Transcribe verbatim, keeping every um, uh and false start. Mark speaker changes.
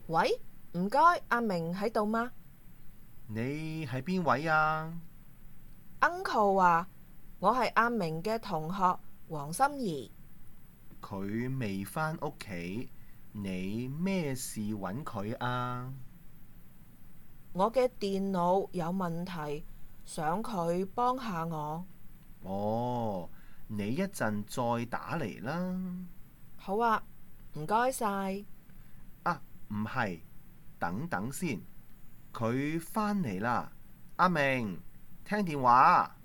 Speaker 1: 喂，唔該，阿明喺度嗎
Speaker 2: 你係邊位啊？
Speaker 1: ？Uncle 話我係阿明嘅同學黃心怡。
Speaker 2: 佢未返屋企，你咩事揾佢啊？
Speaker 1: 我嘅電腦有問題，想佢幫下我。
Speaker 2: 哦，你一陣再打嚟啦。
Speaker 1: 好啊，唔該晒。
Speaker 2: 啊，唔係，等等先，佢返嚟啦。阿明，聽電話。